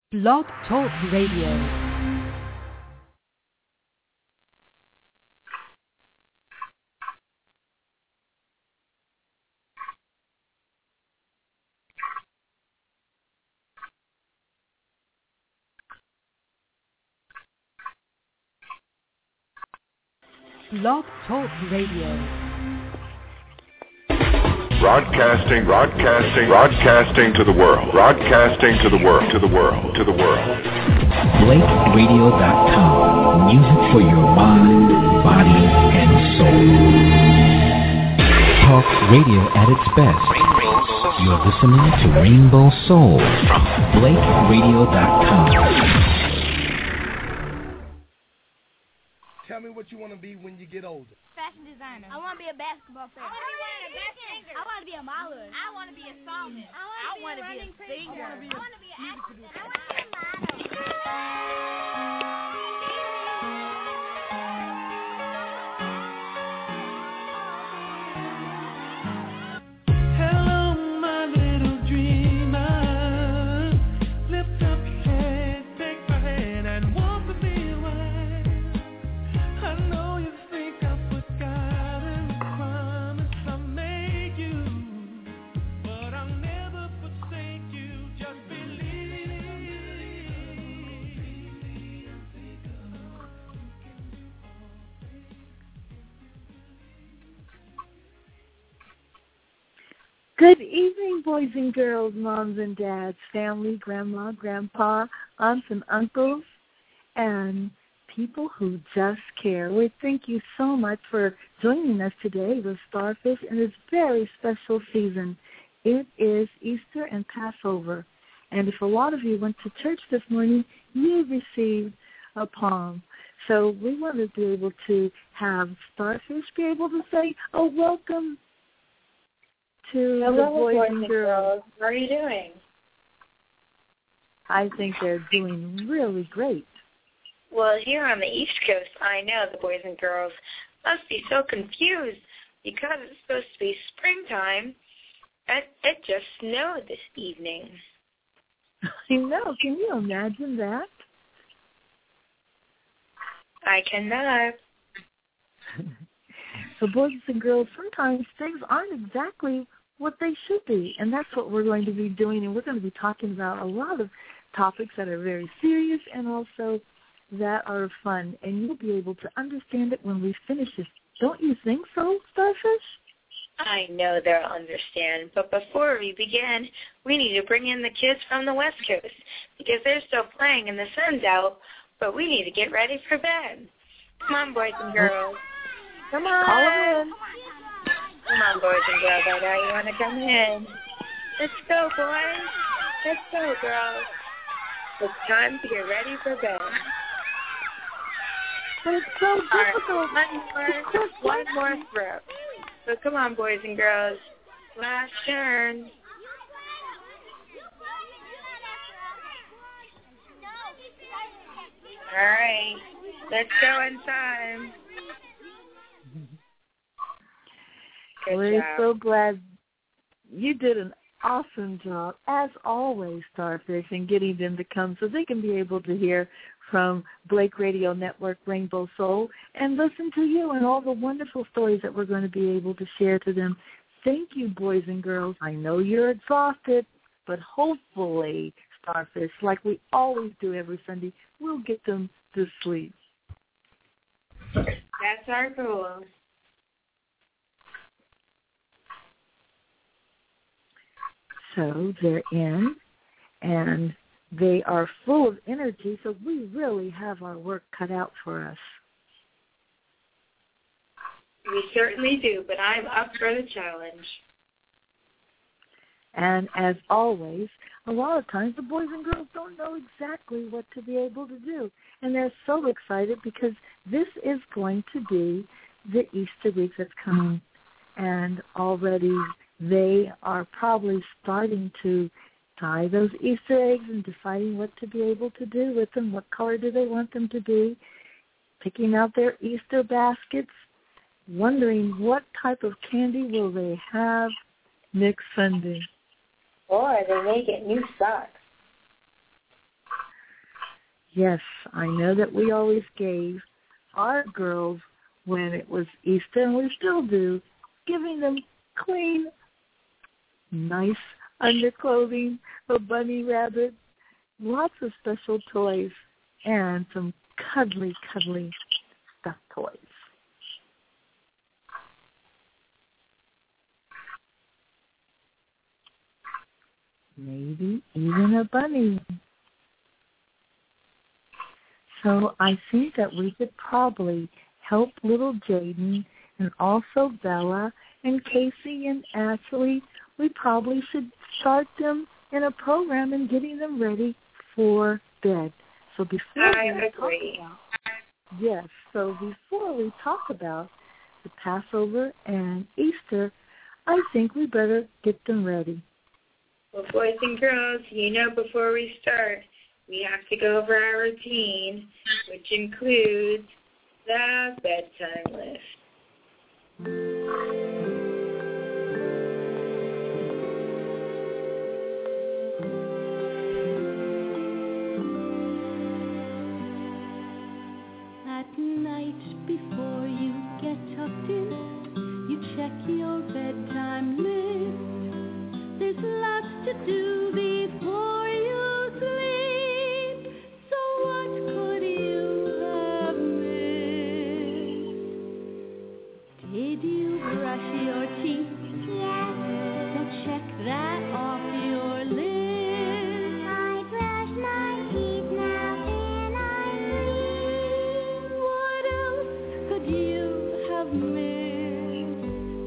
Blog Talk Radio. Blog Talk Radio. Broadcasting to the world. Broadcasting to the world. BlakeRadio.com. Music for your mind, body, and soul. Talk radio at its best. You're listening to Rainbow Soul from BlakeRadio.com. Tell me what you want to be when you get older. Fashion designer. I want to be a basketball player. I want to be wearing a best singer. I want to be a model. I want to be a psalmist. I want to be a singer. I want to be an actress. I want to be a model. Good evening, boys and girls, moms and dads, family, grandma, grandpa, aunts and uncles, and people who just care. We thank you so much for joining us today with Starfish in this very special season. It is Easter and Passover, and if a lot of you went to church this morning, you received a palm. So we want to be able to have Starfish be able to say, "Oh, welcome." Hello, the boys and girls. How are you doing? I think they're doing really great. Well, here on the East Coast, I know the boys and girls must be so confused because it's supposed to be springtime, and it just snowed this evening. I know. Can you imagine that? I cannot. So boys and girls, sometimes things aren't exactly what they should be, and that's what we're going to be doing, and we're going to be talking about a lot of topics that are very serious and also that are fun, and you'll be able to understand it when we finish this. Don't you think so, Starfish? I know they'll understand, but before we begin, we need to bring in the kids from the West Coast because they're still playing and the sun's out, but we need to get ready for bed. Come on, boys and girls. Come on. Call them in. Come on, boys and girls. I know you want to come in. Let's go, boys. Let's go, girls. It's time to get ready for bed. But it's so difficult. Right, one more throw. So come on, boys and girls. Last turn. All right. Let's go in time. We're so glad you did an awesome job, as always, Starfish, in getting them to come so they can be able to hear from Blake Radio Network, Rainbow Soul, and listen to you and all the wonderful stories that we're going to be able to share to them. Thank you, boys and girls. I know you're exhausted, but hopefully, Starfish, like we always do every Sunday, we'll get them to sleep. That's our goal. So they're in, and they are full of energy, so we really have our work cut out for us. We certainly do, but I'm up for the challenge. And as always, a lot of times the boys and girls don't know exactly what to be able to do, and they're so excited because this is going to be the Easter week that's coming, and already they are probably starting to tie those Easter eggs and deciding what to be able to do with them, what color do they want them to be, picking out their Easter baskets, wondering what type of candy will they have next Sunday. Boy, they may get new socks. Yes, I know that we always gave our girls when it was Easter, and we still do, giving them clean, nice underclothing, a bunny rabbit, lots of special toys, and some cuddly, cuddly stuffed toys. Maybe even a bunny. So I think that we could probably help little Jaden and also Bella and Casey and Ashley. We probably should start them in a program and getting them ready for bed. So before we talk about the Passover and Easter, I think we better get them ready. Well, boys and girls, before we start, we have to go over our routine, which includes the bedtime list. At night before you get tucked in, you check your bedtime list. There's lots to do before you sleep. So what could you have missed? Did you brush your teeth? Yes. So check that off your list. I brush my teeth, now can I sleep? What else could you have missed?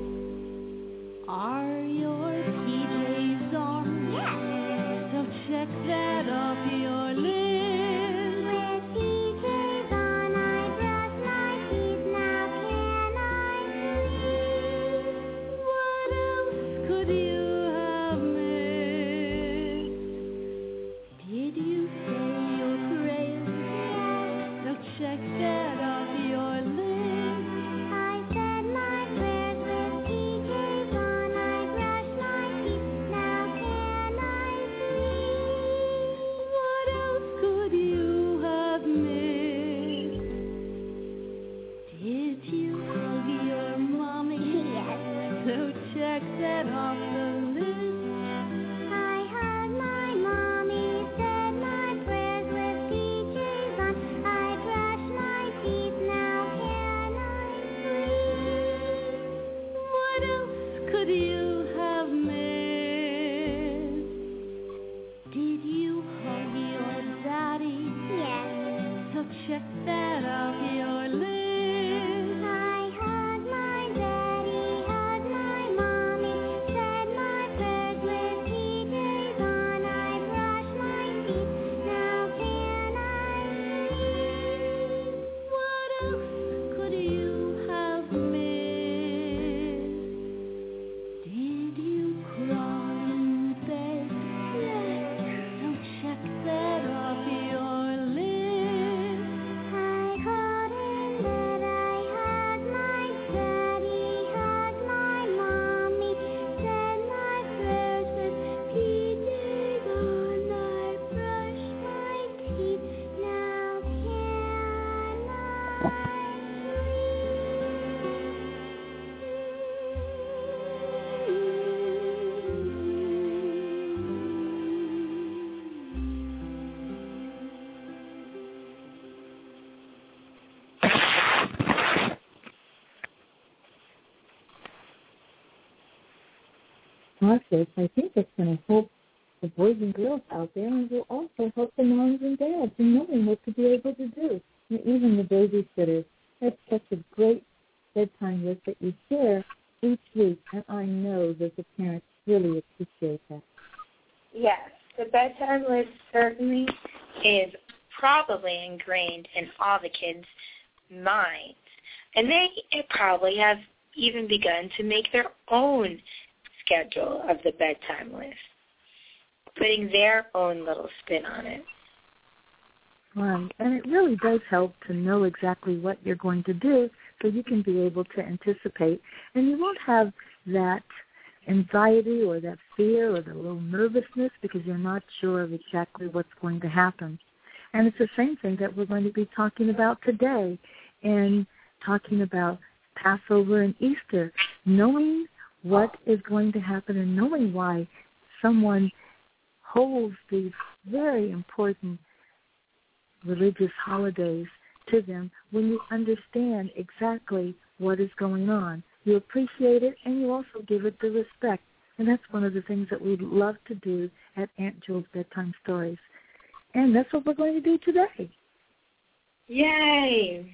Are your PJs on? Yes. So check that off your list. With PJs on, I brush my teeth. Now can I sleep? What else could you have missed? Did you say your prayers? Yes. So check that off your list. I said my prayers with PJs on. I brush my teeth. Now can I sleep? What else could you have missed? Did you hug your mommy? Yes. So check that off the list. I hugged my mommy, said my prayers with PJs on. I brush my teeth. Now can I sleep? What else could you have missed? Did you hug your daddy? Yes. So check that off your list. I hugged my daddy, hugged my mommy, said my prayers with PJs on. I brush my teeth. Now can I sleep? What else could you have missed? Did you crawl in bed? Yes. So check that off your list. I crawled in bed, I hugged my daddy, hugged my mommy, said my prayers with PJs on. I brushed my teeth. Now can I Process, I think it's going to help the boys and girls out there, and will also help the moms and dads in knowing what to be able to do. And even the babysitters. That's such a great bedtime list that you share each week, and I know that the parents really appreciate that. Yes, the bedtime list certainly is probably ingrained in all the kids' minds. And they probably have even begun to make their own schedule of the bedtime list, putting their own little spin on it. Right, and it really does help to know exactly what you're going to do so you can be able to anticipate, and you won't have that anxiety or that fear or the little nervousness because you're not sure of exactly what's going to happen. And it's the same thing that we're going to be talking about today and talking about Passover and Easter, knowing what is going to happen and knowing why someone holds these very important religious holidays to them. When you understand exactly what is going on, you appreciate it and you also give it the respect. And that's one of the things that we love to do at Aunt Jewel's Bedtime Stories. And that's what we're going to do today. Yay!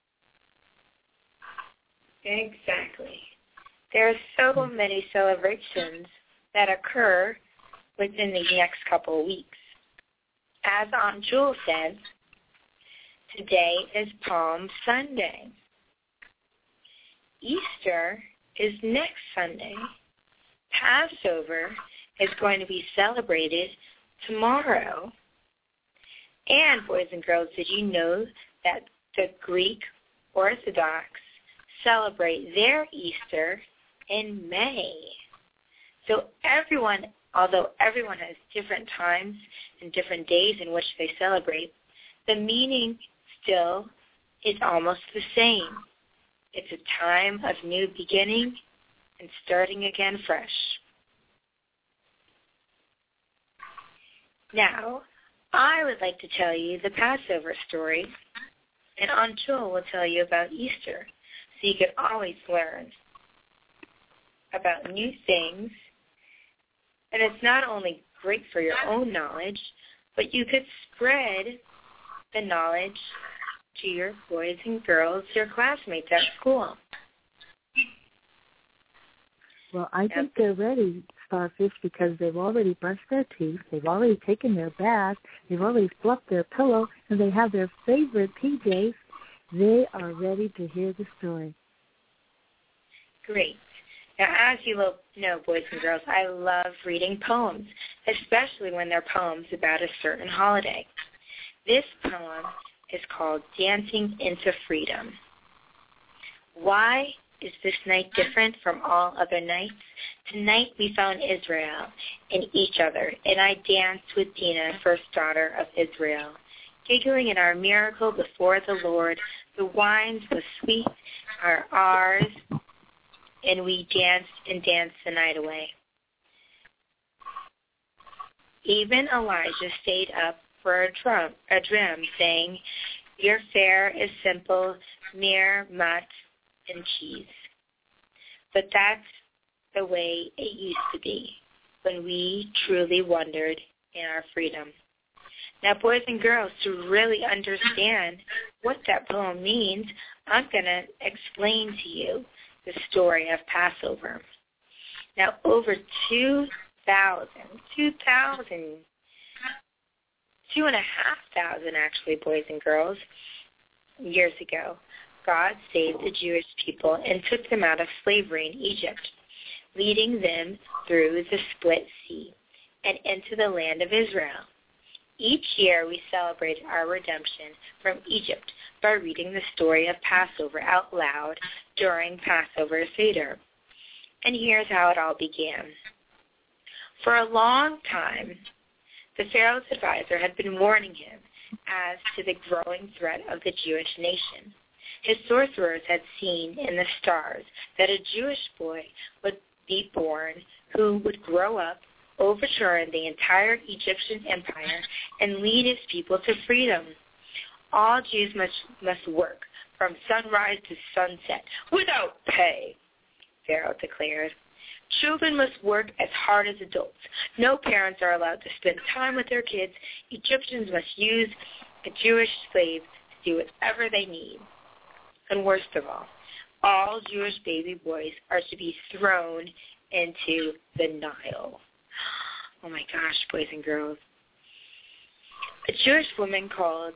Exactly. There are so many celebrations that occur within the next couple of weeks. As Aunt Jewel said, today is Palm Sunday. Easter is next Sunday. Passover is going to be celebrated tomorrow. And, boys and girls, did you know that the Greek Orthodox celebrate their Easter in May? So although everyone has different times and different days in which they celebrate, the meaning still is almost the same. It's a time of new beginning and starting again fresh. Now, I would like to tell you the Passover story, and Aunt Jewel will tell you about Easter, so you can always learn about new things. And it's not only great for your own knowledge, but you could spread the knowledge to your boys and girls, your classmates at school. Well, I think they're ready, Starfish, because they've already brushed their teeth, they've already taken their bath, they've already fluffed their pillow, and they have their favorite PJs. They are ready to hear the story. Great. Now, as you know, boys and girls, I love reading poems, especially when they're poems about a certain holiday. This poem is called Dancing into Freedom. Why is this night different from all other nights? Tonight we found Israel in each other, and I danced with Dinah, first daughter of Israel. Giggling in our miracle before the Lord, the wines was sweet, are ours, and we danced and danced the night away. Even Elijah stayed up for a drum, saying, your fare is simple, mere mut and cheese. But that's the way it used to be when we truly wondered in our freedom. Now, boys and girls, to really understand what that poem means, I'm going to explain to you the story of Passover. Now, over 2,500 actually, boys and girls, years ago, God saved the Jewish people and took them out of slavery in Egypt, leading them through the Split Sea and into the land of Israel. Each year we celebrate our redemption from Egypt by reading the story of Passover out loud during Passover Seder. And here's how it all began. For a long time, the Pharaoh's advisor had been warning him as to the growing threat of the Jewish nation. His sorcerers had seen in the stars that a Jewish boy would be born who would grow up, overturn the entire Egyptian empire, and lead his people to freedom. All Jews must work from sunrise to sunset without pay, Pharaoh declared. Children must work as hard as adults. No parents are allowed to spend time with their kids. Egyptians must use a Jewish slave to do whatever they need. And worst of all Jewish baby boys are to be thrown into the Nile. Oh my gosh, boys and girls. A Jewish woman called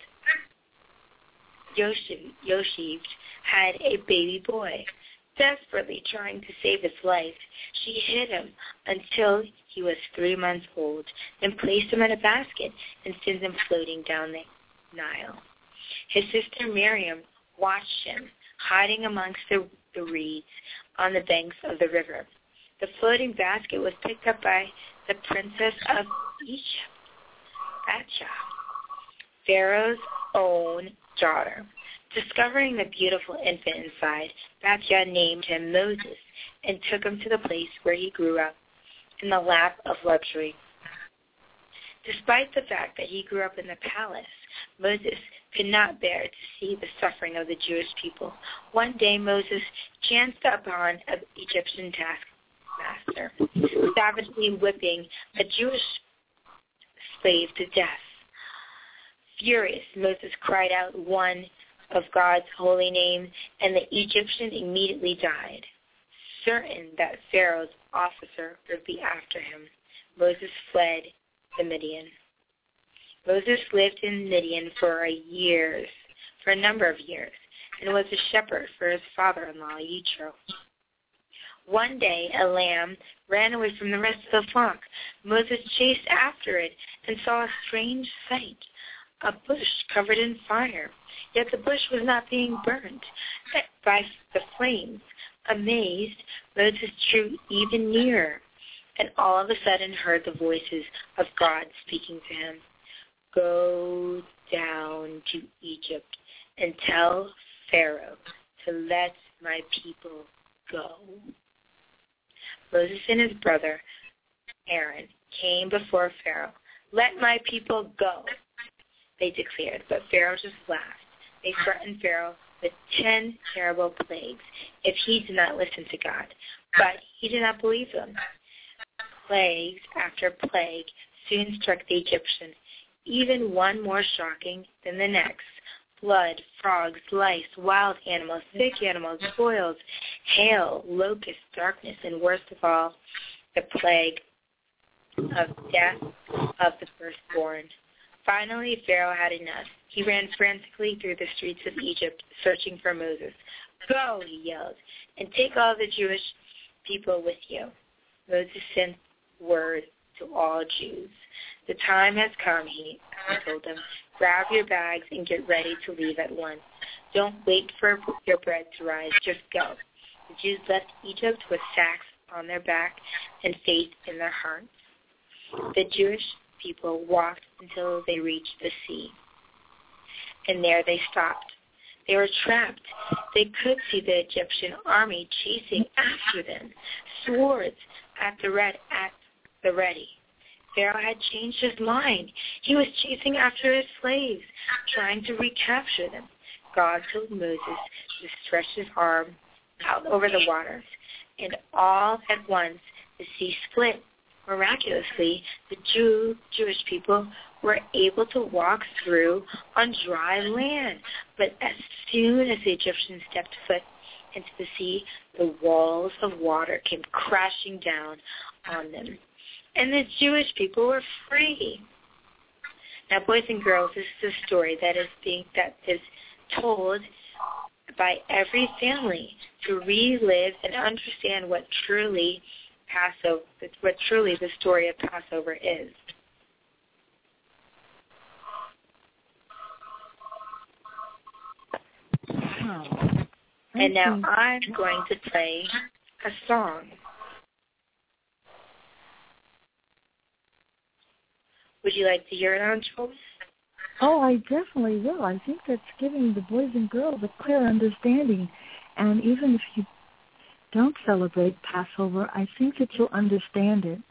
Yoshived had a baby boy. Desperately trying to save his life, she hid him until he was 3 months old, then placed him in a basket and sent him floating down the Nile. His sister Miriam watched him, hiding amongst the reeds on the banks of the river. The floating basket was picked up by the princess of Egypt, Batshah. Pharaoh's own daughter. Discovering the beautiful infant inside, Bathsheba named him Moses and took him to the place where he grew up, in the lap of luxury. Despite the fact that he grew up in the palace, Moses could not bear to see the suffering of the Jewish people. One day Moses chanced upon an Egyptian taskmaster, savagely whipping a Jewish slave to death. Furious, Moses cried out one of God's holy name, and the Egyptian immediately died. Certain that Pharaoh's officer would be after him, Moses fled to Midian. Moses lived in Midian for a number of years, and was a shepherd for his father-in-law, Yitro. One day, a lamb ran away from the rest of the flock. Moses chased after it and saw a strange sight, a bush covered in fire. Yet the bush was not being burned by the flames. Amazed, Moses drew even nearer, and all of a sudden heard the voices of God speaking to him. Go down to Egypt and tell Pharaoh to let my people go. Moses and his brother Aaron came before Pharaoh. Let my people go, they declared, but Pharaoh just laughed. They threatened Pharaoh with 10 terrible plagues if he did not listen to God, but he did not believe them. Plagues after plague soon struck the Egyptians, even one more shocking than the next. Blood, frogs, lice, wild animals, sick animals, boils, hail, locusts, darkness, and worst of all, the plague of death of the firstborn. Finally, Pharaoh had enough. He ran frantically through the streets of Egypt, searching for Moses. Go, he yelled, and take all the Jewish people with you. Moses sent word to all Jews. The time has come, he told them. Grab your bags and get ready to leave at once. Don't wait for your bread to rise. Just go. The Jews left Egypt with sacks on their back and faith in their hearts. The Jewish people walked until they reached the sea, and there they stopped. They were trapped. They could see the Egyptian army chasing after them, swords at the ready. Pharaoh had changed his mind. He was chasing after his slaves, trying to recapture them. God told Moses to stretch his arm out over the waters, and all at once the sea split. Miraculously, the Jewish people were able to walk through on dry land. But as soon as the Egyptians stepped foot into the sea, the walls of water came crashing down on them, and the Jewish people were free. Now, boys and girls, this is a story that is told by every family to relive and understand what truly the story of Passover is. And now I'm going to play a song. Would you like to hear it, Aunt Jules? Oh, I definitely will. I think that's giving the boys and girls a clear understanding. And even if you don't celebrate Passover, I think that you'll understand it.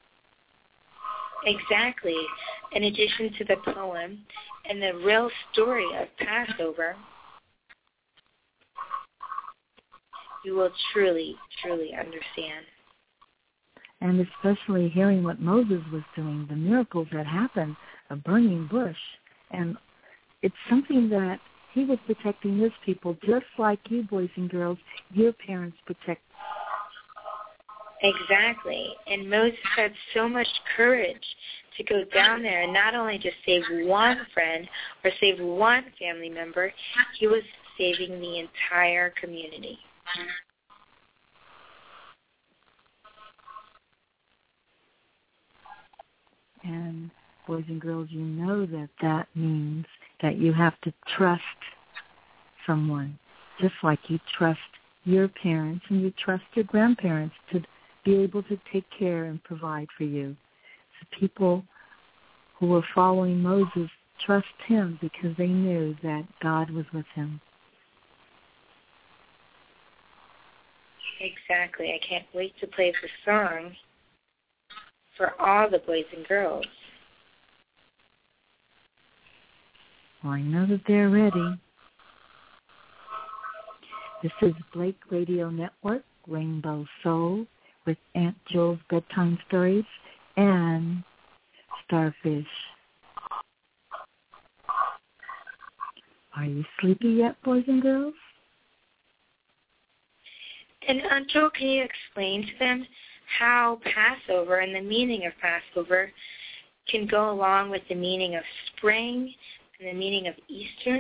Exactly. In addition to the poem and the real story of Passover, you will truly, truly understand. And especially hearing what Moses was doing, the miracles that happened, a burning bush. And it's something that he was protecting his people, just like you, boys and girls, your parents protect. Exactly. And Moses had so much courage to go down there and not only just save one friend or save one family member, he was saving the entire community. And boys and girls, you know that means that you have to trust someone, just like you trust your parents and you trust your grandparents to be able to take care and provide for you. The people who were following Moses trust him because they knew that God was with him. Exactly. I can't wait to play the song for all the boys and girls. Well, I know that they're ready. This is Blake Radio Network, Rainbow Soul, with Aunt Jewel's Bedtime Stories and Starfish. Are you sleepy yet, boys and girls? And Aunt Jewel, can you explain to them how Passover and the meaning of Passover can go along with the meaning of spring and the meaning of Easter?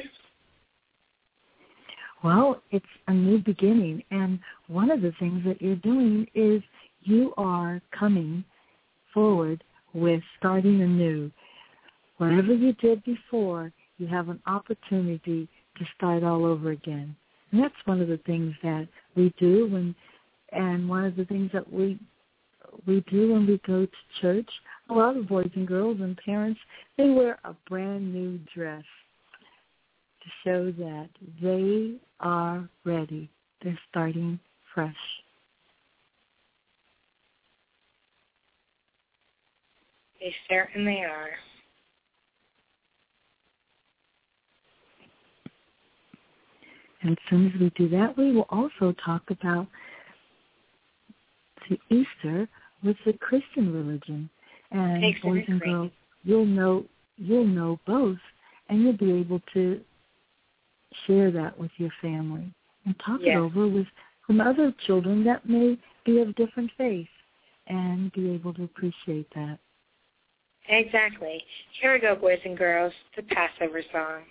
Well, it's a new beginning, and one of the things that you're doing is you are coming forward with starting anew. Whatever you did before, you have an opportunity to start all over again. And that's one of the things that we do, and one of the things that we do when we go to church. A lot of boys and girls and parents, they wear a brand new dress to show that they are ready. They're starting fresh. They certainly are. And as soon as we do that, we will also talk about the Easter with the Christian religion. And boys and girls, you'll know both, and you'll be able to share that with your family and talk it over with some other children that may be of different faith and be able to appreciate that. Exactly. Here we go, boys and girls, the Passover song.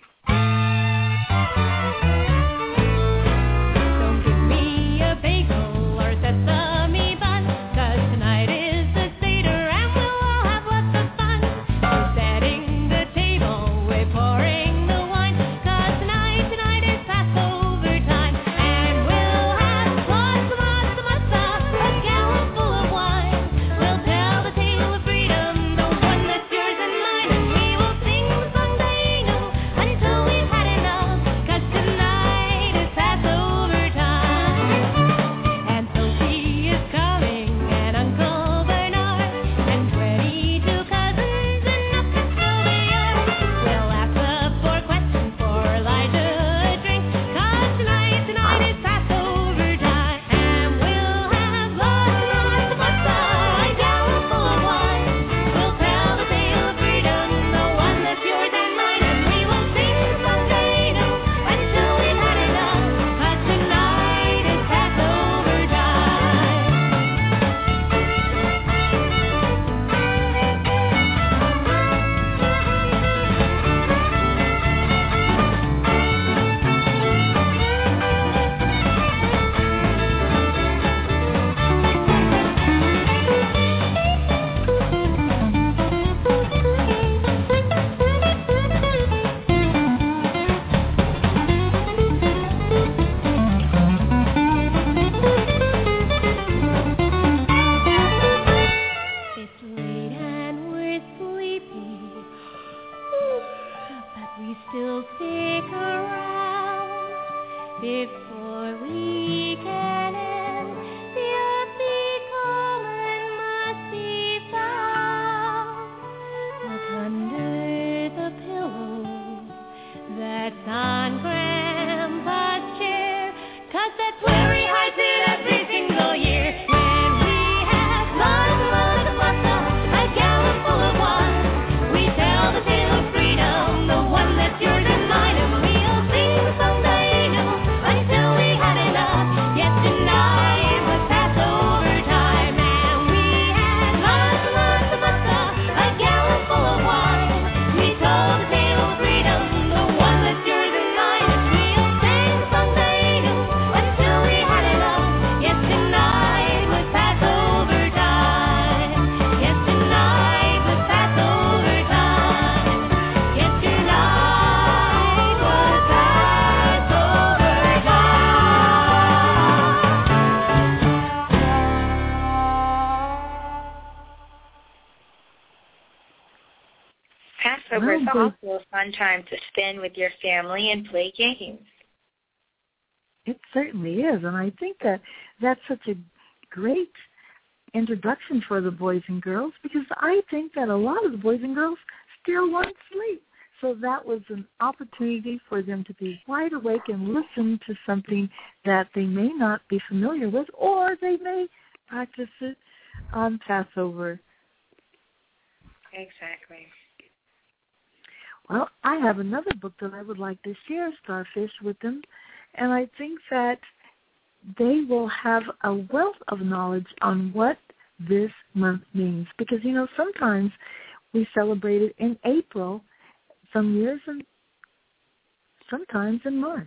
Don't give me a bagel or sesame bun, 'cause tonight is the Seder and we'll all have lots of fun. We're setting the table, we're pouring the wine, 'cause tonight is Passover time. And we'll have lots of matzah, a gallon full of wine. We'll tell the tale of freedom, the one that's yours and mine. And we will sing the song Dayenu until we've had enough, 'cause tonight is Passover time. And Sophie is coming, and Uncle Bernard, and 22 cousins enough to fill the yard. We'll ask the 4 questions for Elijah a drink, 'cause tonight is Passover time. And we'll have lots of matzah, a gallon full of wine. We'll tell the tale of freedom, the one that's yours and mine. And we will sing the song Dayenu until we've had enough, 'cause tonight is Passover time. It's late and we're sleepy, but we still stick around. Before we can end, the afikoman must be found. Look under the pillow that's on Grandpa's chair, 'cause that's where he hides it every single year. When we have lots of matzah, a gallon full of wine, we tell the tale of freedom, the one that's yours and mine. And we'll sing the song Dayenu until we had enough. Yes, tonight was Passover time, and we had lots of matzah, a gallon full of wine. We told the tale of freedom, the one that's yours and mine. fun time to spend with your family and play games. It certainly is, and I think that that's such a great introduction for the boys and girls, because I think that a lot of the boys and girls still want sleep. So that was an opportunity for them to be wide awake and listen to something that they may not be familiar with, or they may practice it on Passover. Exactly. Well, I have another book that I would like to share, Starfish, with them, and I think that they will have a wealth of knowledge on what this month means. Because, you know, sometimes we celebrate it in April, some years, and sometimes in March.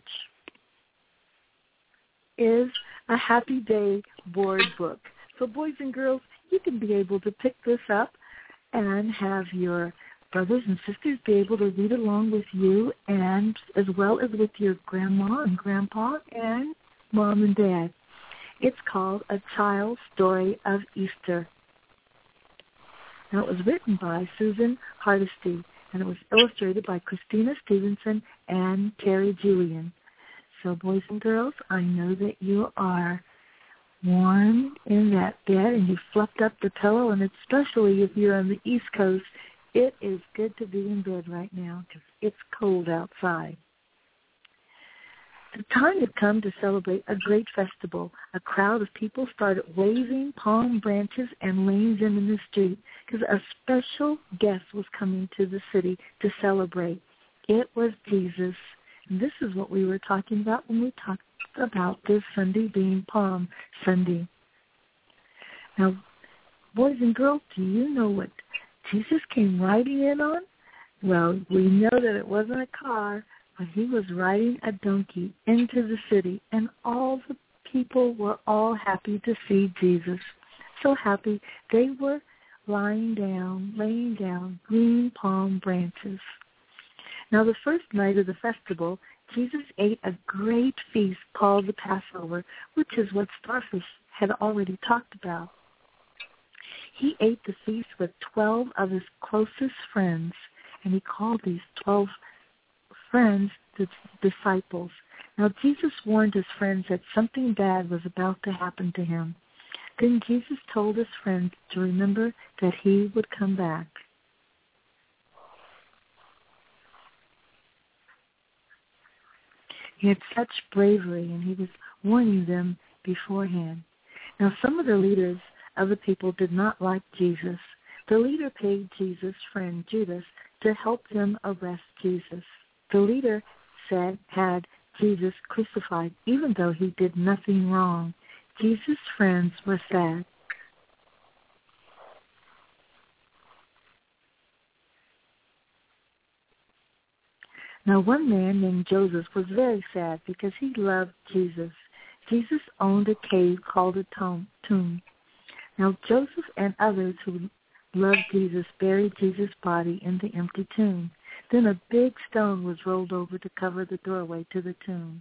Is a Happy Day board book. So boys and girls, you can be able to pick this up and have your brothers and sisters be able to read along with you, and as well as with your grandma and grandpa and mom and dad. It's called A Child's Story of Easter. Now, it was written by Susan Hardesty, and it was illustrated by Christina Stevenson and Terry Julian. So, boys and girls, I know that you are warm in that bed and you've fluffed up the pillow, and especially if you're on the East Coast, it is good to be in bed right now because it's cold outside. The time had come to celebrate a great festival. A crowd of people started waving palm branches and laying them in the street because a special guest was coming to the city to celebrate. It was Jesus. And this is what we were talking about when we talked about this Sunday being Palm Sunday. Now, boys and girls, do you know what Jesus came riding in on? Well, we know that it wasn't a car, but he was riding a donkey into the city, and all the people were all happy to see Jesus. So happy they were laying down green palm branches. Now, the first night of the festival, Jesus ate a great feast called the Passover, which is what Starfish had already talked about. He ate the feast with 12 of his closest friends, and he called these 12 friends the disciples. Now, Jesus warned his friends that something bad was about to happen to him. Then Jesus told his friends to remember that he would come back. He had such bravery, and he was warning them beforehand. Now, some of the leaders of the people did not like Jesus. The leader paid Jesus' friend Judas to help them arrest Jesus. The leader had Jesus crucified, even though he did nothing wrong. Jesus' friends were sad. Now, one man named Joseph was very sad because he loved Jesus. Jesus owned a cave called a tomb. Now, Joseph and others who loved Jesus buried Jesus' body in the empty tomb. Then a big stone was rolled over to cover the doorway to the tomb.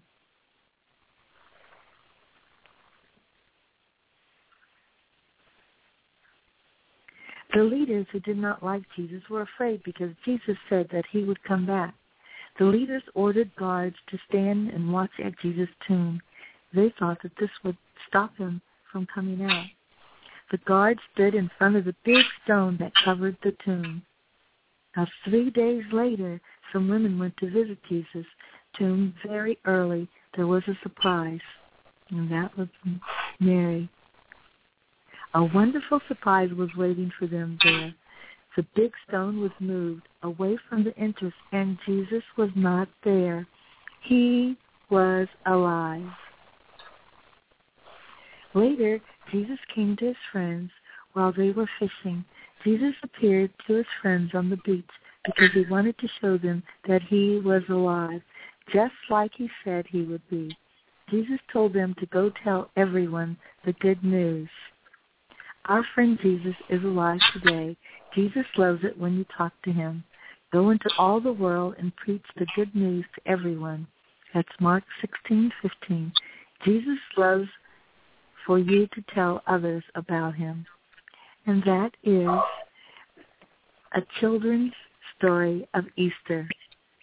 The leaders who did not like Jesus were afraid because Jesus said that he would come back. The leaders ordered guards to stand and watch at Jesus' tomb. They thought that this would stop him from coming out. The guards stood in front of the big stone that covered the tomb. Now, 3 days later, some women went to visit Jesus' tomb very early. There was a surprise, and that was Mary. A wonderful surprise was waiting for them there. The big stone was moved away from the entrance, and Jesus was not there. He was alive. Later, Jesus came to his friends while they were fishing. Jesus appeared to his friends on the beach because he wanted to show them that he was alive, just like he said he would be. Jesus told them to go tell everyone the good news. Our friend Jesus is alive today. Jesus loves it when you talk to him. Go into all the world and preach the good news to everyone. That's Mark 16:15. Jesus loves for you to tell others about him. And that is A Children's Story of Easter.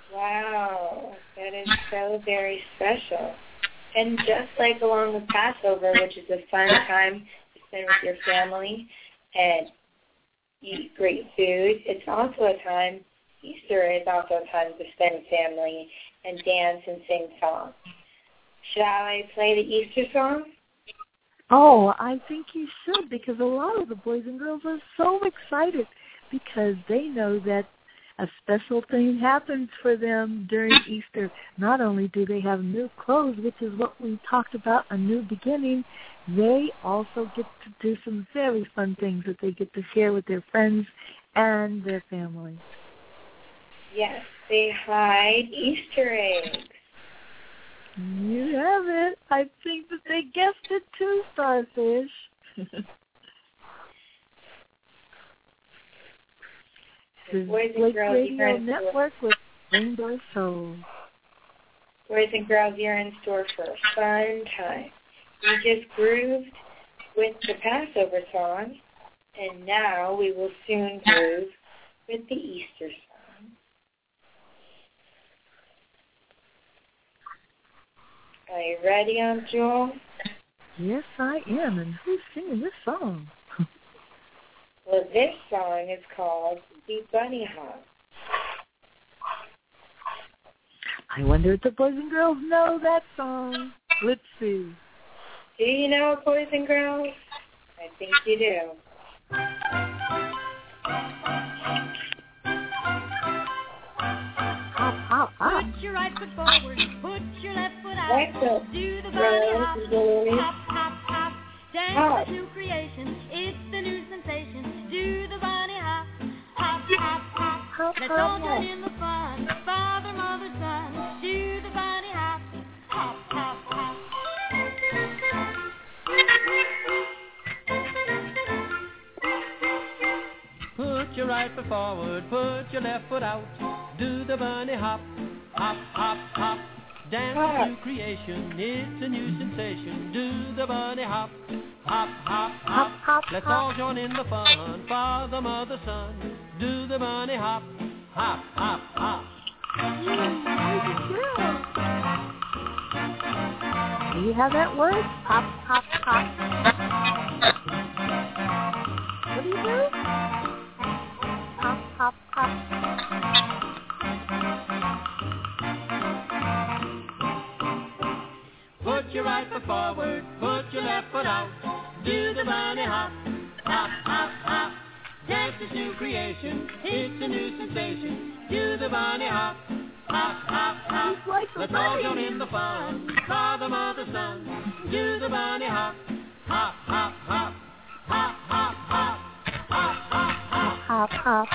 Wow, that is so very special. And just like along with Passover, which is a fun time to spend with your family and eat great food, it's also a time, Easter is also a time to spend with family and dance and sing songs. Shall I play the Easter song? Oh, I think you should, because a lot of the boys and girls are so excited because they know that a special thing happens for them during Easter. Not only do they have new clothes, which is what we talked about, a new beginning, they also get to do some very fun things that they get to share with their friends and their families. Yes, they hide Easter eggs. You have it. I think that they guessed it too, Starfish. This is Blake Radio Network with Rainbow Soul. Boys and girls, you're in store for a fun time. We just grooved with the Passover song, and now we will soon groove with the Easter song. Are you ready, Aunt Jewel? Yes, I am. And who's singing this song? Well, this song is called The Bunny Hop. I wonder if the boys and girls know that song. Let's see. Do you know it, boys and girls? I think you do. Hop, hop, hop. Put your right foot forward, put your left foot out. That's it. Do the bunny hop, Rose, hop, hop, hop. Dance to new creation, it's the new sensation. Do the bunny hop, hop, hop, hop. Hop, Let's hop, all hop. join in the fun. Father, mother, son. Do the bunny hop, hop, hop, hop. Put your right foot forward, put your left foot out. Do the bunny hop, hop, hop, hop. Dance to new creation, it's a new sensation. Do the bunny hop, hop, hop, hop. Hop, Let's hop. all join in the fun. Father, mother, son. Do the bunny hop, hop, hop, hop. Do you have that word? Hop, hop, hop. What do you do? Hop, hop, hop. Put your right foot forward, put your left foot out. Do the bunny hop, hop, hop, hop. Dance is new creation, it's a new sensation. Do the bunny hop, hop, hop, hop. He's like a Let's all bunny. join in the fun. Father, mother, son. Do the bunny hop, hop, hop, hop. Hop, hop, hop. Hop, hop, hop. Hop, hop.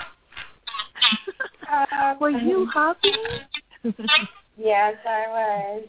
Were you hopping? Yes, I was.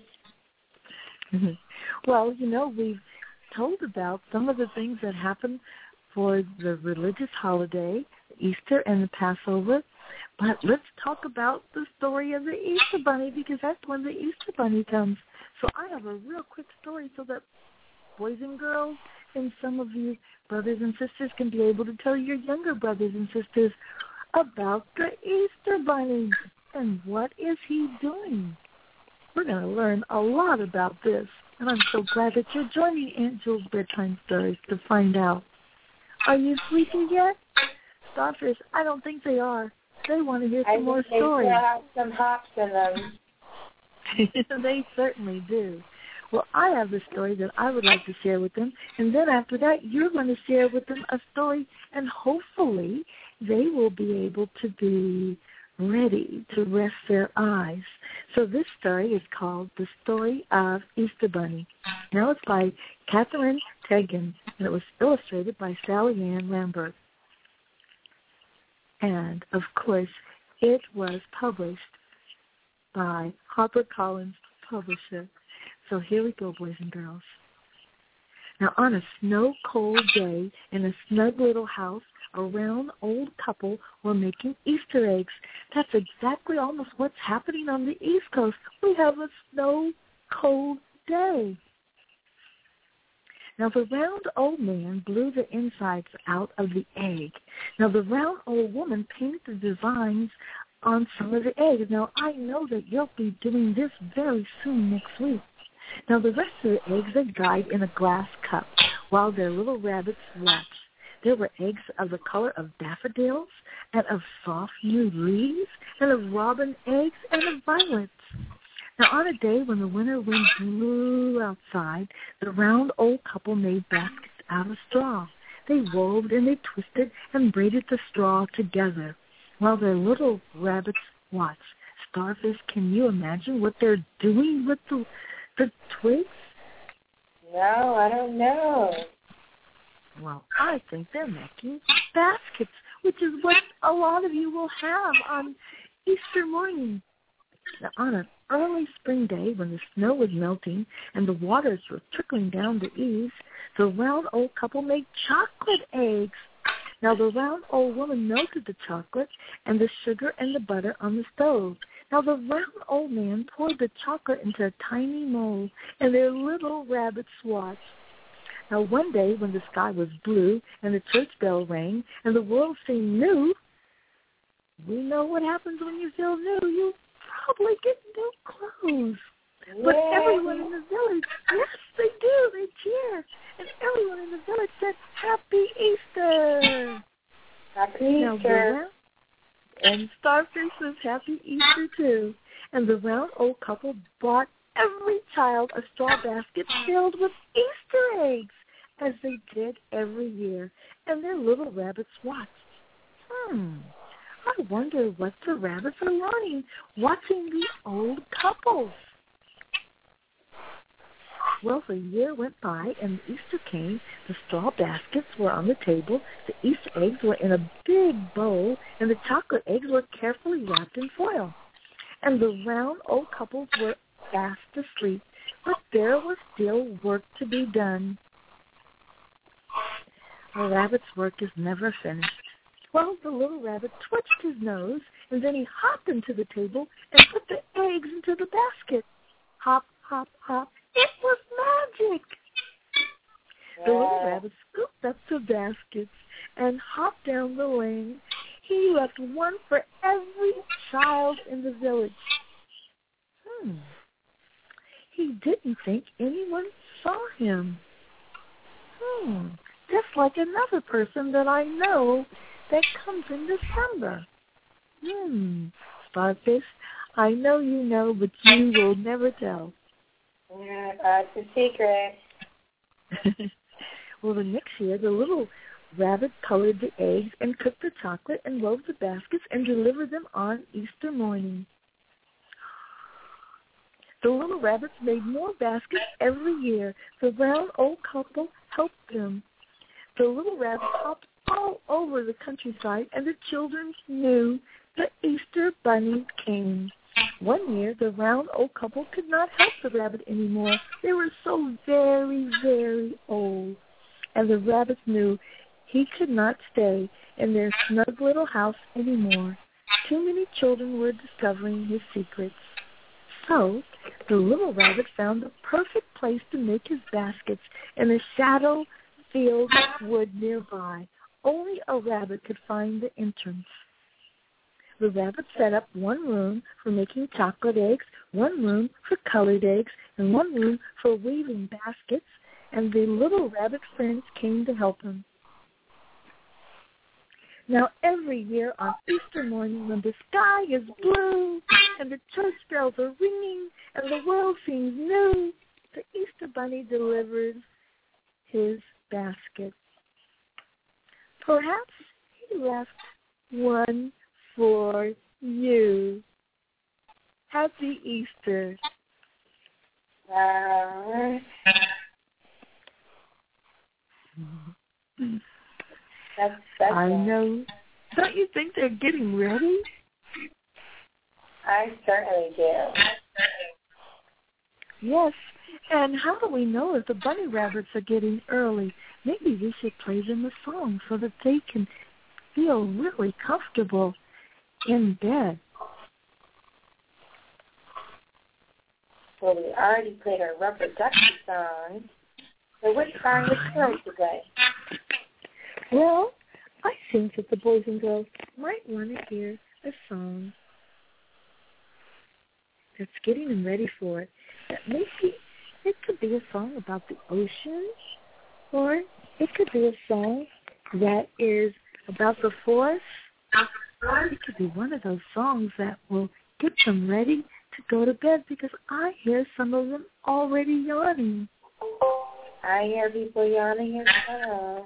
Well, you know, we've told about some of the things that happen for the religious holiday, Easter and the Passover. But let's talk about the story of the Easter Bunny, because that's when the Easter Bunny comes. So I have a real quick story so that boys and girls and some of you brothers and sisters can be able to tell your younger brothers and sisters about the Easter Bunny and what is he doing. We're going to learn a lot about this, and I'm so glad that you're joining Aunt Jewel's Bedtime Stories to find out. Are you sleepy yet? Starfish, I don't think they are. They want to hear some more stories. I think they still have some hops in them. They certainly do. Well, I have a story that I would like to share with them, and then after that, you're going to share with them a story, and hopefully they will be able to be ready to rest their eyes. So this story is called The Story of Easter Bunny. Now it's by Catherine Tegan, and it was illustrated by Sally Ann Lambert. And, of course, it was published by HarperCollins Publisher. So here we go, boys and girls. Now, on a snow-cold day in a snug little house, a round old couple were making Easter eggs. That's exactly almost what's happening on the East Coast. We have a snow-cold day. Now, the round old man blew the insides out of the egg. Now, the round old woman painted the designs on some of the eggs. Now, I know that you'll be doing this very soon next week. Now, the rest of the eggs they died in a glass cup while their little rabbits watched. There were eggs of the color of daffodils and of soft new leaves and of robin eggs and of violets. Now, on a day when the winter wind blew outside, the round old couple made baskets out of straw. They wove and they twisted and braided the straw together while their little rabbits watched. Starfish, can you imagine what they're doing with the twigs? No, I don't know. Well, I think they're making baskets, which is what a lot of you will have on Easter morning. Now, on an early spring day when the snow was melting and the waters were trickling down the eaves, the round old couple made chocolate eggs. Now, the round old woman melted the chocolate and the sugar and the butter on the stove. Now, the round old man poured the chocolate into a tiny mold, and their little rabbits watched. Now, one day when the sky was blue and the church bell rang and the world seemed new, we know what happens when you feel new. You probably get new clothes. Yeah. But everyone in the village, yes, they do. They cheer. And everyone in the village said, Happy Easter. Happy Easter. And Starfish says Happy Easter, too. And the round old couple bought every child a straw basket filled with Easter eggs, as they did every year. And their little rabbits watched. I wonder what the rabbits are learning watching the old couples. Well, the year went by and Easter came. The straw baskets were on the table. The Easter eggs were in a big bowl, and the chocolate eggs were carefully wrapped in foil. And the round old couples were fast asleep, but there was still work to be done. A rabbit's work is never finished. Well, the little rabbit twitched his nose, and then he hopped into the table and put the eggs into the basket. Hop, hop, hop. It was magic. The little rabbit scooped up the baskets and hopped down the lane. He left one for every child in the village. He didn't think anyone saw him. Just like another person that I know that comes in December. Starfish, I know you know, but you will never tell. Yeah, that's a secret. Well, the next year, the little rabbit colored the eggs and cooked the chocolate and wove the baskets and delivered them on Easter morning. The little rabbits made more baskets every year. The round old couple helped them. The little rabbits hopped all over the countryside, and the children knew the Easter bunny came. One year, the round old couple could not help the rabbit anymore. They were so very, very old. And the rabbit knew he could not stay in their snug little house anymore. Too many children were discovering his secrets. So the little rabbit found the perfect place to make his baskets in a shadow-filled wood nearby. Only a rabbit could find the entrance. The rabbit set up one room for making chocolate eggs, one room for colored eggs, and one room for weaving baskets, and the little rabbit friends came to help him. Now, every year on Easter morning, when the sky is blue and the church bells are ringing and the world seems new, the Easter bunny delivers his basket. Perhaps he left one for you. Happy Easter. I know. Don't you think they're getting ready? I certainly do. Yes. And how do we know if the bunny rabbits are getting early? Maybe we should play them a song so that they can feel really comfortable in bed. Well, we already played our Rubber Ducky song. So which song would you like to play? Well, I think that the boys and girls might want to hear a song that's getting them ready for it. That maybe it could be a song about the ocean, or it could be a song that is about the forest. It could be one of those songs that will get them ready to go to bed, because I hear some of them already yawning. I hear people yawning as well.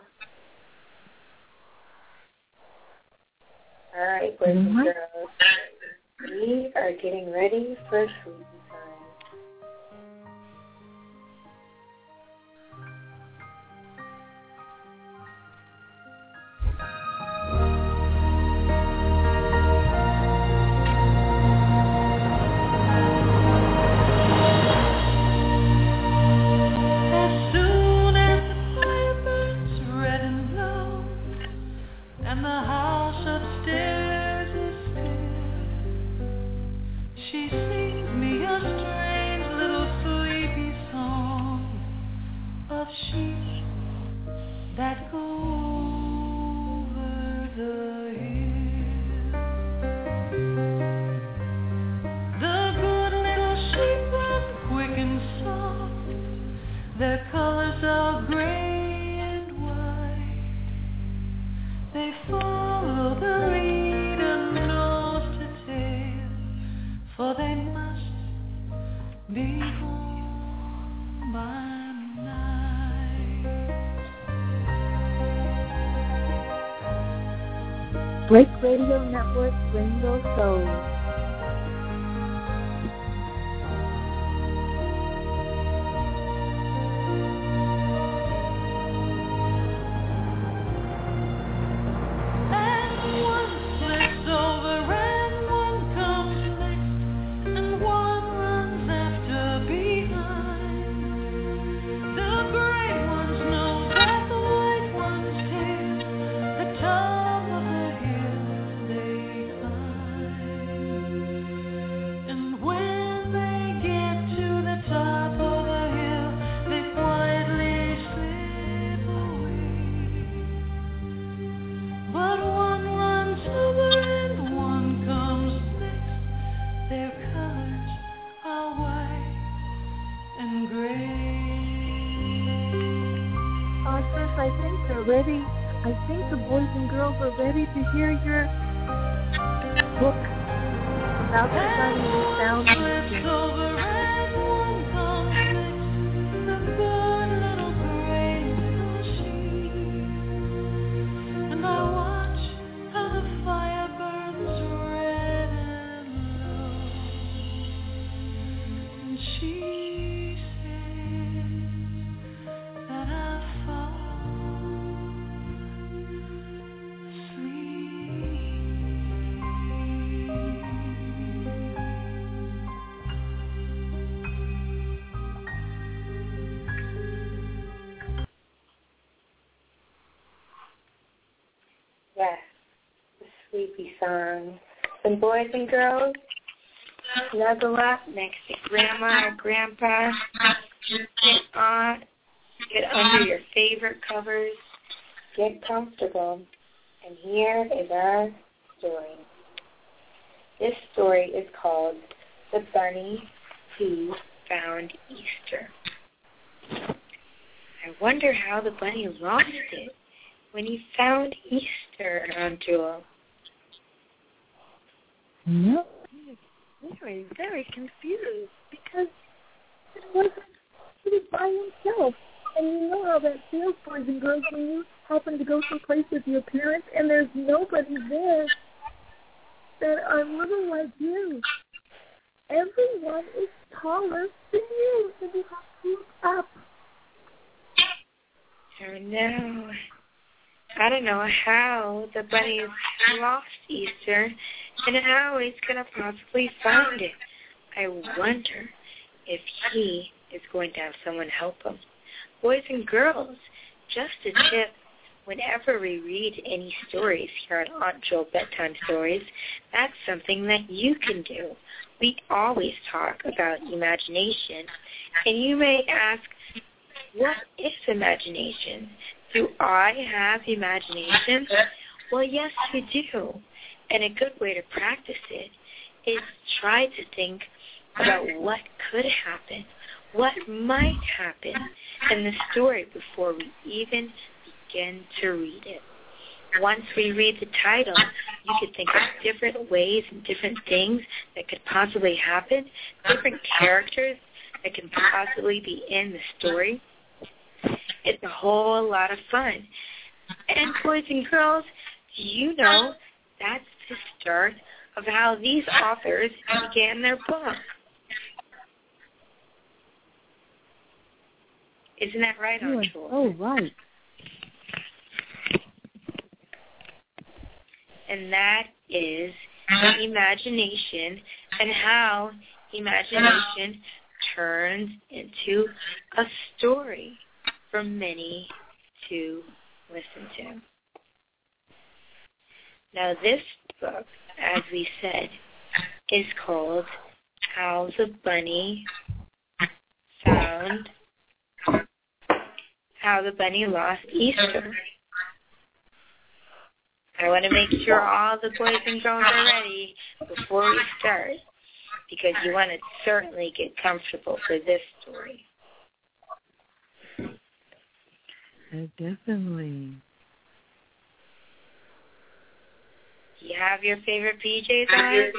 All right, boys and girls, we are getting ready for sleepy time. Blake Radio Network, Rainbow Soul. I think the boys and girls are ready to hear your book about the bunny who found And I watch how the fire burns red and low. And she says that I fall. Yes, the sleepy song. And boys and girls, snuggle up next to Grandma or Grandpa. Get under your favorite covers. Get comfortable. And here is our story. This story is called The Bunny Who Found Easter. I wonder how the bunny lost it when he found Easter around Jewel. No, he was very, very confused because he was by himself. And you know how that feels, boys and girls, when you happen to go someplace with your parents and there's nobody there that are little like you. Everyone is taller than you, and you have to look up. Oh, no. I don't know how the bunny lost Easter and how he's going to possibly find it. I wonder if he is going to have someone help him. Boys and girls, just a tip, whenever we read any stories here on Aunt Jewel Bedtime Stories, that's something that you can do. We always talk about imagination, and you may ask, what is imagination? Do I have imagination? Well, yes, you do. And a good way to practice it is try to think about what could happen, what might happen in the story before we even begin to read it. Once we read the title, you could think of different ways and different things that could possibly happen, different characters that can possibly be in the story. It's a whole lot of fun. And boys and girls, do you know that's the start of how these authors began their book? Isn't that right, Archul? Oh, right. And that is imagination and how imagination turns into a story for many to listen to. Now this book, as we said, is called How the Bunny Lost Easter. I want to make sure all the boys and girls are ready before we start, because you want to certainly get comfortable for this story. Definitely. Do you have your favorite PJs on?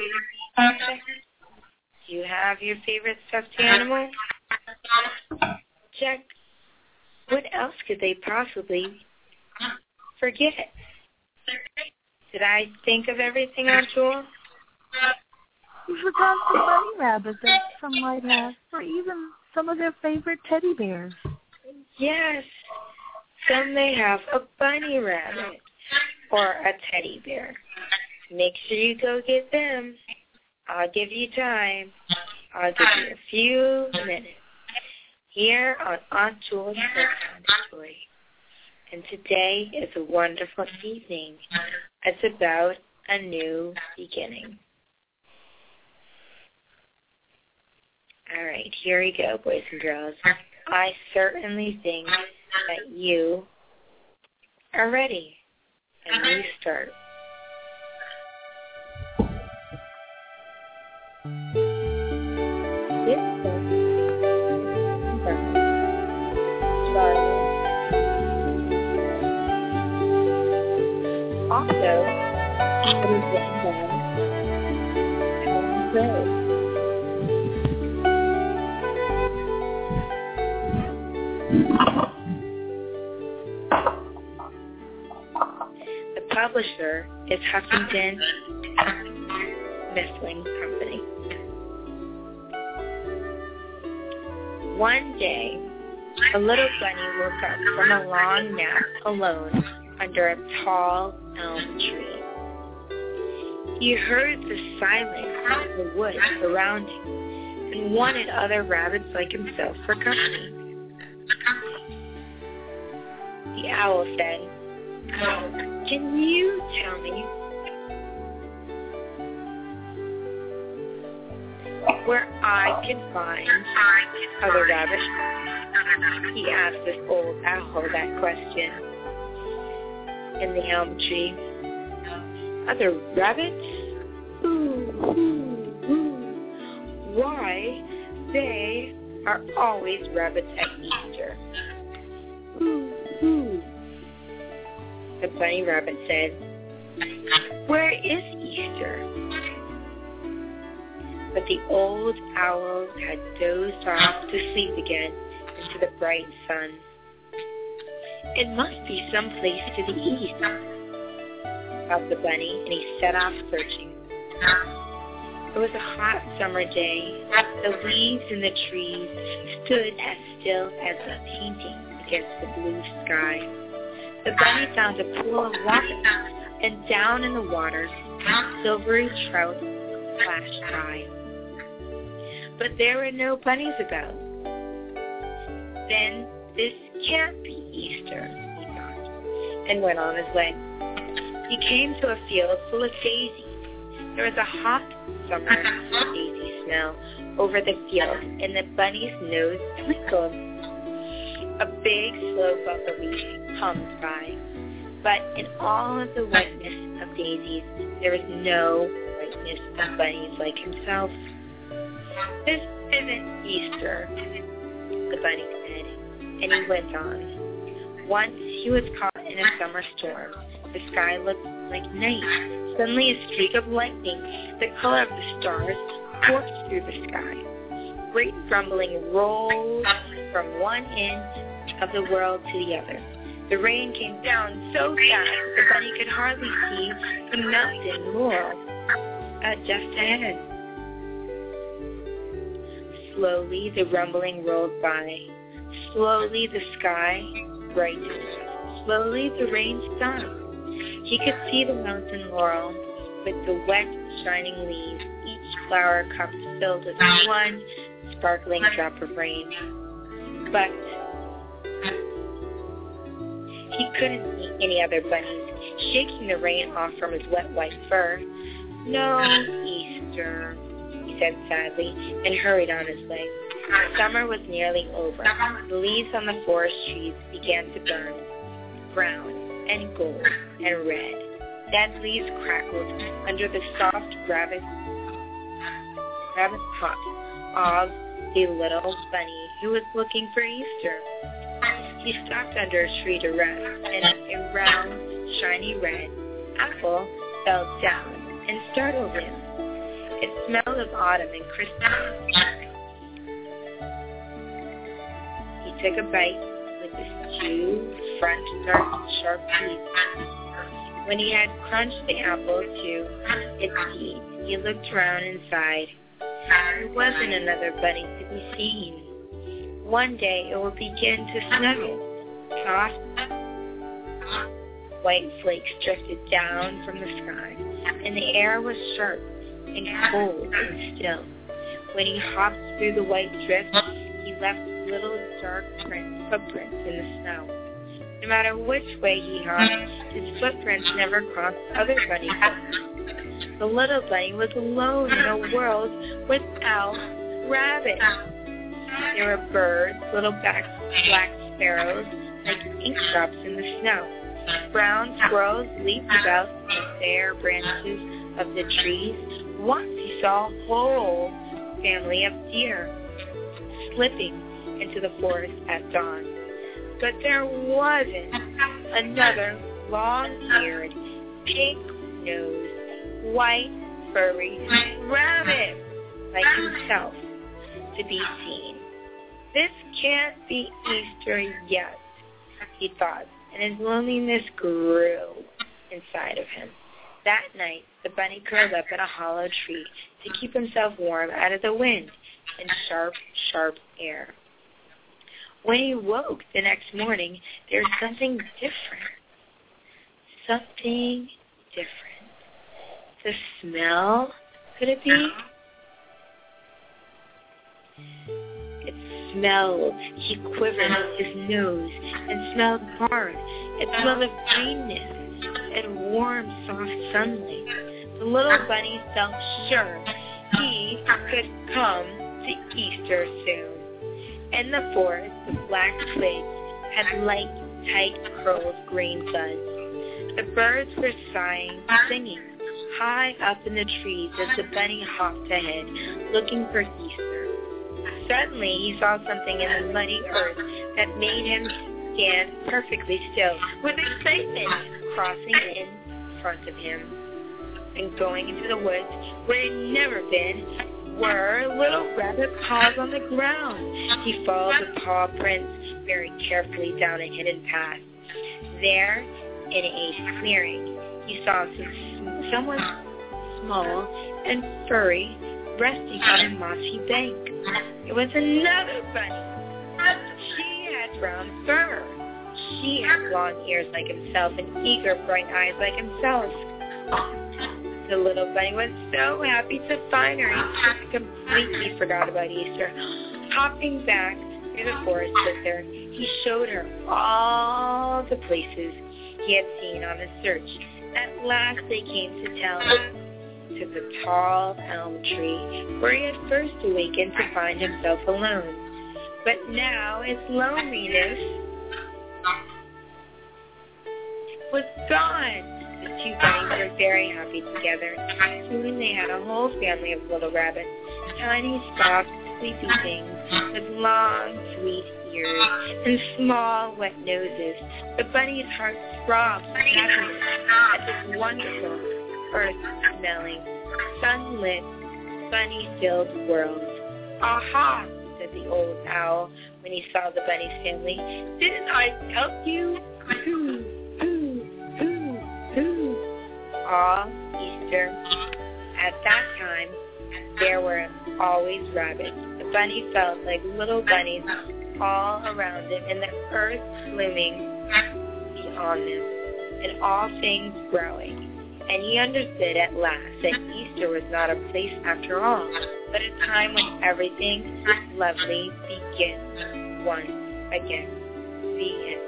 Do you have your favorite stuffed animal? Check. What else could they possibly forget? Did I think of everything, Archul? You forgot the bunny rabbit that some might have, or even some of their favorite teddy bears. Yes. Some may have a bunny rabbit or a teddy bear. Make sure you go get them. I'll give you time. I'll give you a few minutes here on Aunt Jul's Bedtime Story. And today is a wonderful evening. It's about a new beginning. All right, here we go, boys and girls. I certainly think that you are ready. And we start. This book is by Charlie. Also, it is written by Helen Gray. The publisher is Huffington Mifflin Company. One day, a little bunny woke up from a long nap alone under a tall elm tree. He heard the silence of the woods around him and wanted other rabbits like himself for company. The owl said, "Can you tell me where I can find other rabbits?" He asked this old owl that question in the elm tree. "Other rabbits? Why, they are always rabbits at Easter." The bunny rabbit said, "Where is Easter?" But the old owl had dozed off to sleep again into the bright sun. "It must be someplace to the east," thought the bunny, and he set off searching. It was a hot summer day. The leaves in the trees stood as still as a painting against the blue sky. The bunny found a pool of water, and down in the water, silvery trout flashed by. But there were no bunnies about. "Then this can't be Easter," he thought, and went on his way. He came to a field full of daisies. There was a hot summer daisy smell over the field, and the bunny's nose twinkled. A big slow bumblebee hummed by, but in all of the whiteness of daisies, there was no whiteness of bunnies like himself. "This isn't Easter," the bunny said, and he went on. Once he was caught in a summer storm. The sky looked like night. Suddenly a streak of lightning, the color of the stars, forked through the sky. Great rumbling rolled from one end of the world to the other. The rain came down so fast the bunny could hardly see the mountain laurel just ahead. Slowly the rumbling rolled by. Slowly the sky brightened. Slowly the rain stopped. He could see the mountain laurel with the wet, shining leaves, each flower cup filled with one sparkling drop of rain. But he couldn't see any other bunnies, shaking the rain off from his wet white fur. "No Easter," he said sadly, and hurried on his way. Summer was nearly over. The leaves on the forest trees began to burn, brown and gold and red. Dead leaves crackled under the soft rabbit hop of a little bunny who was looking for Easter. He stopped under a tree to rest, and a round, shiny red apple fell down and startled him. It smelled of autumn and Christmas. He took a bite with his 2 front sharp teeth. When he had crunched the apple to its teeth, he looked around and sighed. There wasn't another bunny to be seen. One day it will begin to snow. Soft white flakes drifted down from the sky, and the air was sharp and cold and still. When he hopped through the white drifts, he left little dark footprints in the snow. No matter which way he hopped, his footprints never crossed other bunny footprints. The little bunny was alone in a world without rabbits. There were birds, little black sparrows, like ink drops in the snow. Brown squirrels leaped about the bare branches of the trees. Once he saw a whole family of deer slipping into the forest at dawn. But there wasn't another long-eared, pink-nosed, white, furry rabbit like himself to be seen. This can't be Easter yet, he thought, and his loneliness grew inside of him. That night, the bunny curled up in a hollow tree to keep himself warm out of the wind and sharp, sharp air. When he woke the next morning, there was something different. Something different. The smell, could it be? It smelled. He quivered his nose and smelled hard. It smelled of greenness and warm, soft sunlight. The little bunny felt sure he could come to Easter soon. In the forest, the black twigs had light, tight curled green buds. The birds were singing high up in the trees as the bunny hopped ahead, looking for Easter. Suddenly, he saw something in the muddy earth that made him stand perfectly still with excitement, crossing in front of him and going into the woods where he had never been. Were little rabbit paws on the ground. He followed the paw prints very carefully down a hidden path. There, in a clearing, he saw someone small and furry resting on a mossy bank. It was another bunny. She had brown fur. She had long ears like himself and eager, bright eyes like himself. The little bunny was so happy to find her. He completely forgot about Easter. Hopping back through the forest with her, he showed her all the places he had seen on his search. At last they came to the tall elm tree where he had first awakened to find himself alone. But now his loneliness was gone. The 2 bunnies were very happy together. Soon they had a whole family of little rabbits. tiny, soft, sleepy things with long, sweet ears and small, wet noses. The bunny's heart throbbed with happiness at this wonderful, earth-smelling, sunlit, bunny-filled world. Aha, said the old owl when he saw the bunny's family. Didn't I tell you? Hoo, hoo, hoo, hoo. All Easter. At that time, there were always rabbits. The bunny felt like little bunnies all around him, and the earth blooming beyond them, and all things growing. And he understood at last that Easter was not a place after all, but a time when everything lovely begins once again. The end.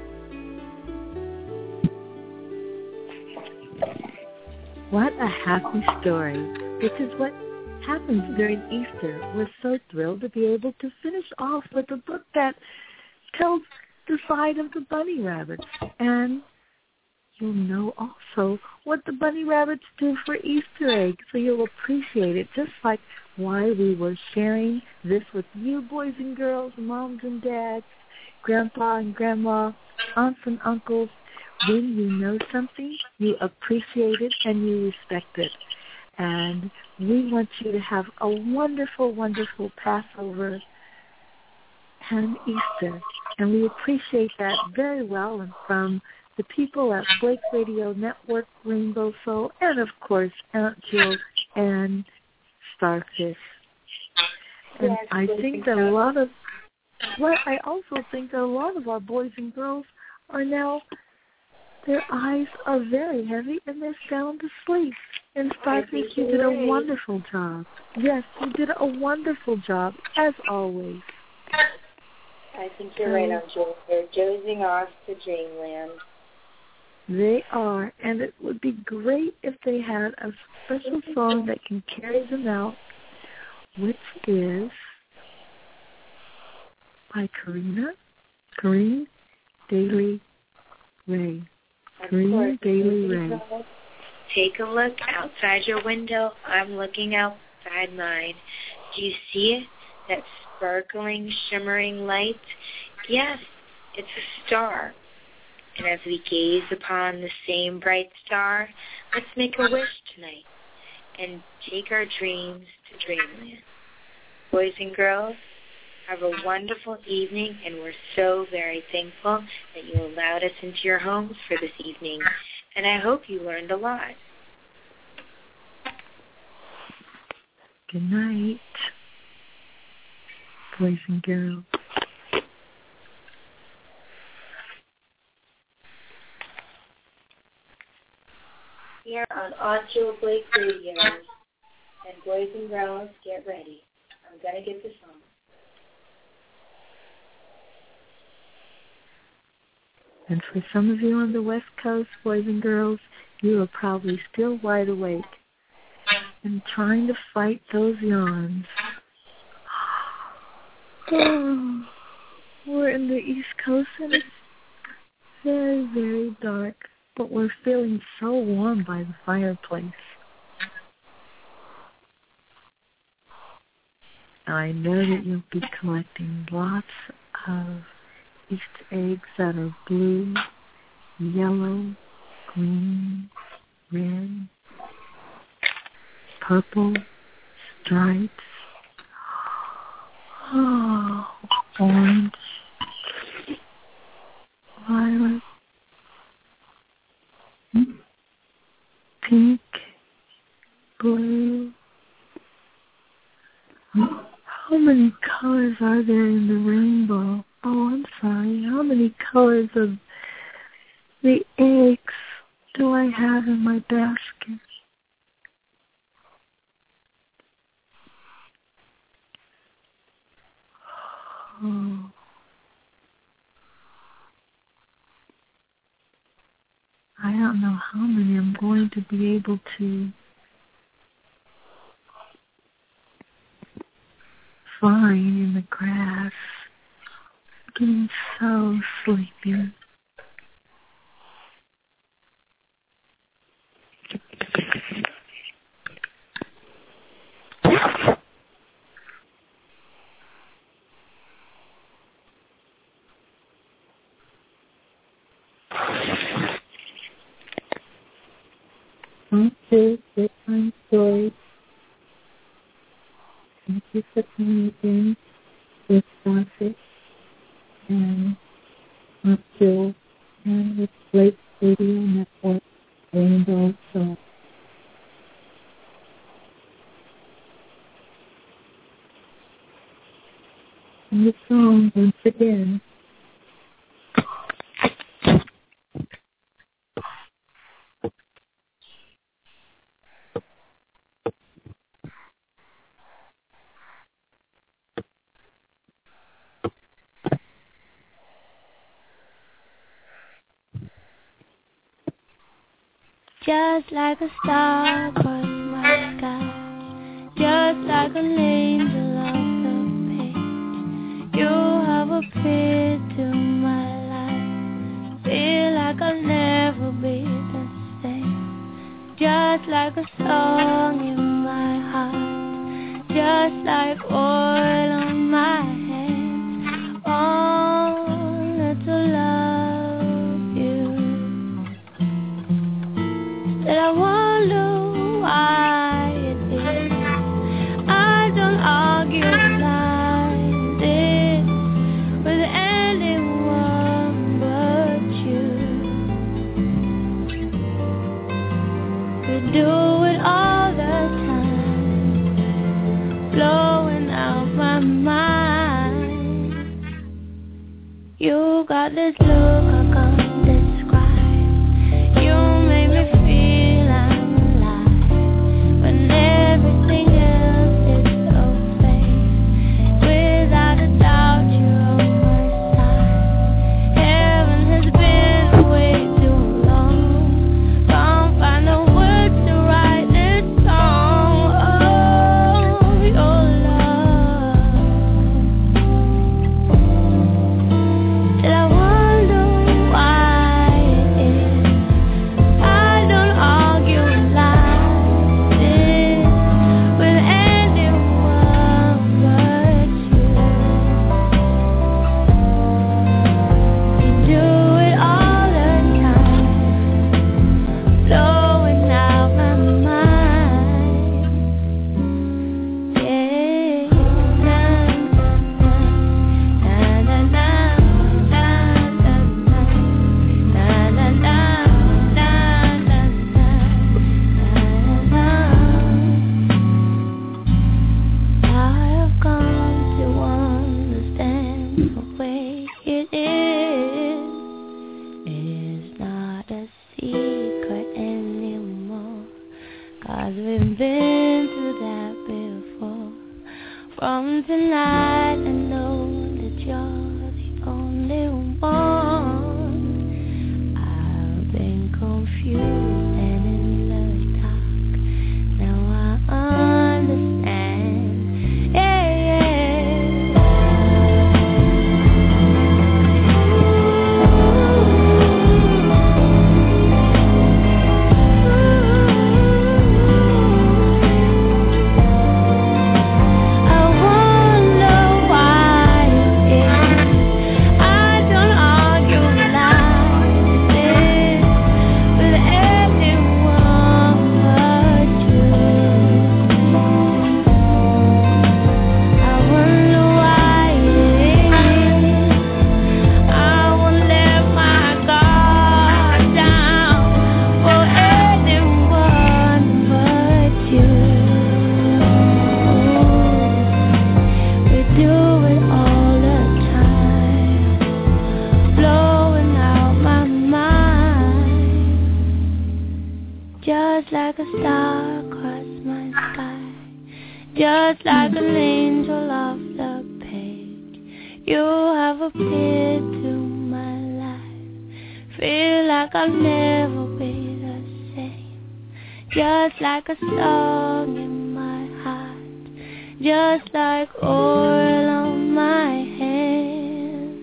What a happy story, which is what happens during Easter. We're so thrilled to be able to finish off with a book that tells the side of the bunny rabbits. And you'll know also what the bunny rabbits do for Easter eggs, so you'll appreciate it, just like why we were sharing this with you, boys and girls, moms and dads, grandpa and grandma, aunts and uncles. When you know something, you appreciate it and you respect it. And we want you to have a wonderful, wonderful Passover and Easter. And we appreciate that very well, and from the people at Blake Radio Network, Rainbow Soul, and of course Aunt Jill and Starfish. And Yes, I think that I also think that a lot of our boys and girls are now, their eyes are very heavy and they're sound asleep. And Starfish, you did a wonderful job. Yes, you did a wonderful job, as always. I think you're right, Aunt Jill. They're dozing off to dreamland. They are, and it would be great if they had a special song that can carry them out, which is by Corinne Daly Ray. Corinne Daly Ray. Take a look outside your window. I'm looking outside mine. Do you see it? That sparkling, shimmering light? Yes, it's a star. And as we gaze upon the same bright star, let's make a wish tonight and take our dreams to dreamland. Boys and girls, have a wonderful evening, and we're so very thankful that you allowed us into your homes for this evening. And I hope you learned a lot. Good night, boys and girls. Here on Aunt Jill Blake Radio. And boys and girls, get ready. I'm going to get this on. And for some of you on the West Coast, boys and girls, you are probably still wide awake and trying to fight those yawns. Oh, we're in the East Coast and it's very, very dark, but we're feeling so warm by the fireplace. I know that you'll be collecting lots of Easter eggs that are blue, yellow, green, red, purple, stripes, orange, violet, pink, blue. How many colors are there in the rainbow? Oh, I'm sorry. How many colors of the eggs do I have in my basket? Oh. I don't know how many I'm going to be able to find in the grass. I'm getting so sleepy. to Bedtime Stories. Thank you for tuning in with Starfish and Aunt Jill and with Blake Radio Network, Rainbow Soul. And the song, once again, just like a star across my sky, just like an angel off the page. You have appeared to my life, feel like I'll never be the same. Just like a song in my heart, just like oil on my hands, only to love you. That I wonder why it is I don't argue like this with anyone but you. We do it all the time, blowing out my mind. You got this look I can't describe. You make me feel I'm alive when everything else is so fake. Without a doubt, you're on my side. Heaven has been away too long. Can't find the words to write this song. Oh, your love. Till I wonder why it is I don't argue like this with anyone but you. You do it all the time, blowing out my mind. Yeah, na na na na na na na na I have come to understand the way it is. It's not a secret anymore, 'cause we've been through that before. From tonight I know that you're the only one. I've been confused and in the dark. Now I understand. Yeah, I wonder why it is I don't argue like this with anyone but you. I wonder why it is I won't let my guard down for anyone but you. We do it all the time, blowing out my mind. Just like a star across my sky, just like an angel off the page. You have appeared to my life, feel like I'll never be the same. Just like a song in my heart, just like oil on my hands.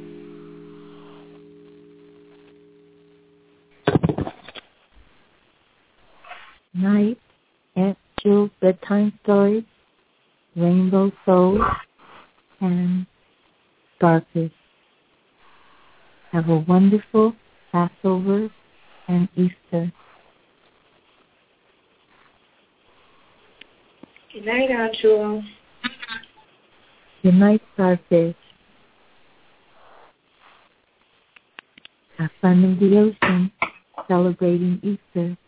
Night at Jill's Bedtime Stories, Rainbow Soul, and Starfish. Have a wonderful Passover and Easter. Good night, Angelo. Good night, Starfish. Have fun in the ocean, celebrating Easter.